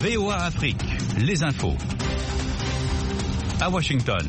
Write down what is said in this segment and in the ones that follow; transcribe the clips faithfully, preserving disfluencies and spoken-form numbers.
V O A Afrique, les infos. À Washington.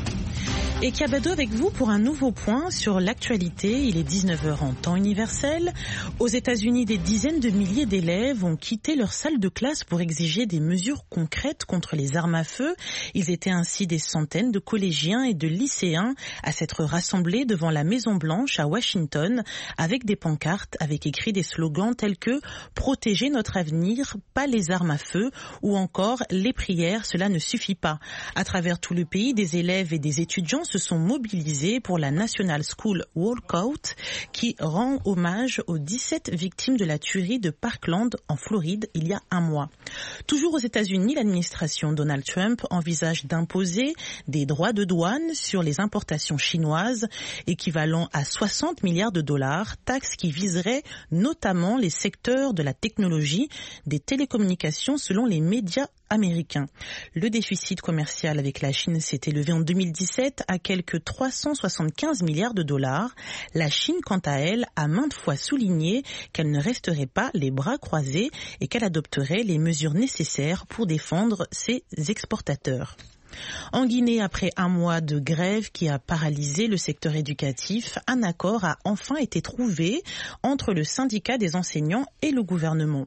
Et Kiabado avec vous pour un nouveau point sur l'actualité. Il est dix-neuf heures en temps universel. Aux États-Unis, des dizaines de milliers d'élèves ont quitté leur salle de classe pour exiger des mesures concrètes contre les armes à feu. Ils étaient ainsi des centaines de collégiens et de lycéens à s'être rassemblés devant la Maison-Blanche à Washington avec des pancartes avec écrit des slogans tels que « Protéger notre avenir, pas les armes à feu » ou encore « Les prières, cela ne suffit pas ». À travers tout le pays, des élèves et des étudiants se sont mobilisés pour la National School Walkout qui rend hommage aux dix-sept victimes de la tuerie de Parkland en Floride il y a un mois. Toujours aux États-Unis, l'administration Donald Trump envisage d'imposer des droits de douane sur les importations chinoises équivalent à soixante milliards de dollars, taxes qui viseraient notamment les secteurs de la technologie, des télécommunications selon les médias américains. Le déficit commercial avec la Chine s'est élevé en deux mille dix-sept à quelques trois cent soixante-quinze milliards de dollars. La Chine, quant à elle, a maintes fois souligné qu'elle ne resterait pas les bras croisés et qu'elle adopterait les mesures nécessaires pour défendre ses exportateurs. En Guinée, après un mois de grève qui a paralysé le secteur éducatif, un accord a enfin été trouvé entre le syndicat des enseignants et le gouvernement.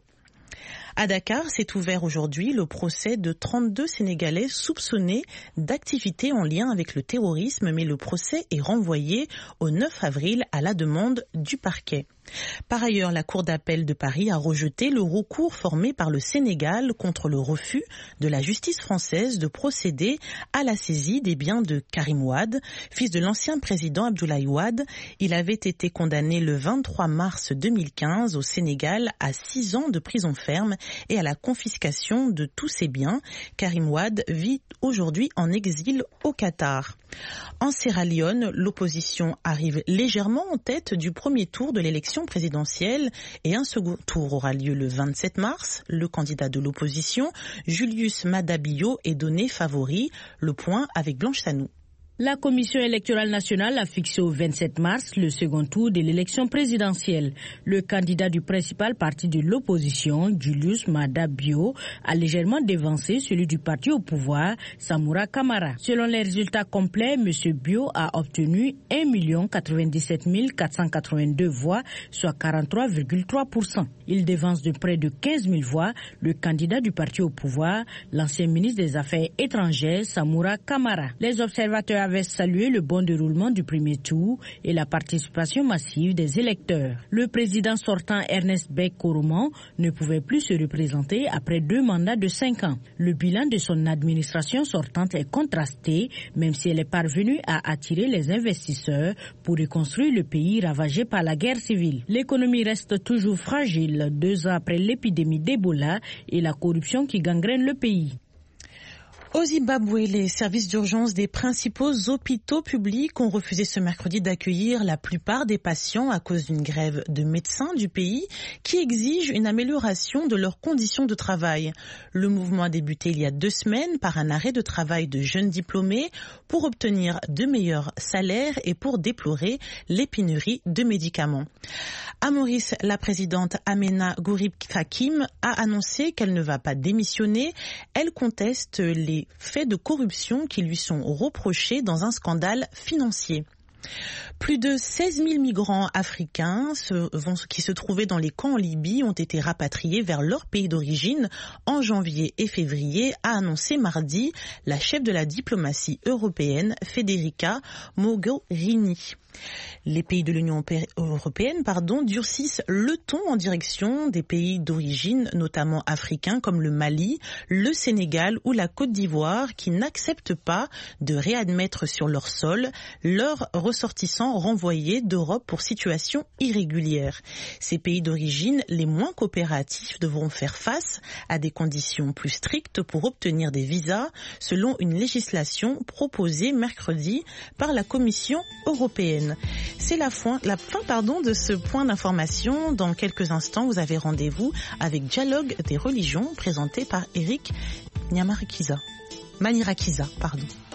À Dakar, s'est ouvert aujourd'hui le procès de trente-deux Sénégalais soupçonnés d'activités en lien avec le terrorisme, mais le procès est renvoyé au neuf avril à la demande du parquet. Par ailleurs, la Cour d'appel de Paris a rejeté le recours formé par le Sénégal contre le refus de la justice française de procéder à la saisie des biens de Karim Wade, fils de l'ancien président Abdoulaye Wade. Il avait été condamné le vingt-trois mars deux mille quinze au Sénégal à six ans de prison ferme et à la confiscation de tous ses biens. Karim Wade vit aujourd'hui en exil au Qatar. En Sierra Leone, l'opposition arrive légèrement en tête du premier tour de l'élection présidentielle et un second tour aura lieu le vingt-sept mars. Le candidat de l'opposition, Julius Maada Bio, est donné favori. Le point avec Blanche Sanou. La Commission électorale nationale a fixé au vingt-sept mars le second tour de l'élection présidentielle. Le candidat du principal parti de l'opposition, Julius Maada Bio, a légèrement dévancé celui du parti au pouvoir, Samura Kamara. Selon les résultats complets, M. Bio a obtenu un million quatre-vingt-dix-sept mille quatre cent quatre-vingt-deux voix, soit quarante-trois virgule trois pour cent. Il dévance de près de quinze mille voix le candidat du parti au pouvoir, l'ancien ministre des Affaires étrangères, Samura Kamara. Les observateurs avaient salué le bon déroulement du premier tour et la participation massive des électeurs. Le président sortant Ernest Bai Koroma ne pouvait plus se représenter après deux mandats de cinq ans. Le bilan de son administration sortante est contrasté, même si elle est parvenue à attirer les investisseurs pour reconstruire le pays ravagé par la guerre civile. L'économie reste toujours fragile deux ans après l'épidémie d'Ebola et la corruption qui gangrène le pays. Au Zimbabwe, les services d'urgence des principaux hôpitaux publics ont refusé ce mercredi d'accueillir la plupart des patients à cause d'une grève de médecins du pays qui exige une amélioration de leurs conditions de travail. Le mouvement a débuté il y a deux semaines par un arrêt de travail de jeunes diplômés pour obtenir de meilleurs salaires et pour déplorer les pénuries de médicaments. À Maurice, la présidente Amena Gourib-Kakim a annoncé qu'elle ne va pas démissionner. Elle conteste les faits de corruption qui lui sont reprochés dans un scandale financier. Plus de seize mille migrants africains se, vont, qui se trouvaient dans les camps en Libye ont été rapatriés vers leur pays d'origine en janvier et février, a annoncé mardi la chef de la diplomatie européenne, Federica Mogherini. Les pays de l'Union européenne pardon, durcissent le ton en direction des pays d'origine, notamment africains comme le Mali, le Sénégal ou la Côte d'Ivoire, qui n'acceptent pas de réadmettre sur leur sol leurs ressortissants renvoyés d'Europe pour situation irrégulière. Ces pays d'origine, les moins coopératifs, devront faire face à des conditions plus strictes pour obtenir des visas, selon une législation proposée mercredi par la Commission européenne. C'est la fin, la fin pardon, de ce point d'information. Dans quelques instants, vous avez rendez-vous avec Dialogue des religions présenté par Eric Nyamarakiza. Manirakiza, pardon.